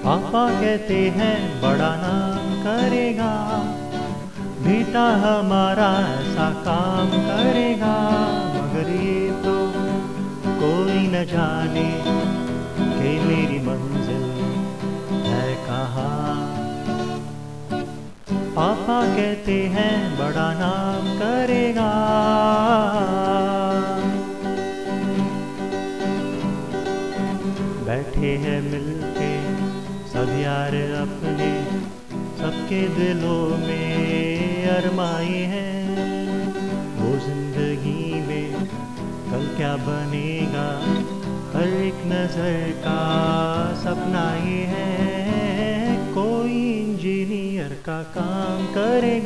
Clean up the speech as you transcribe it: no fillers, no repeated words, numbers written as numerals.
पापा कहते हैं बड़ा नाम करेगा, बेटा हमारा ऐसा काम करेगा। मगर ये तो कोई न जाने कि मेरी मंजिल है कहाँ। पापा कहते हैं बड़ा नाम करेगा। बैठे हैं मिलके सब यार अपने, सबके दिलों में अरमाए हैं। वो जिंदगी में कल क्या बनेगा, हर एक नजर का सपना ये है। कोई इंजीनियर का काम करेगा।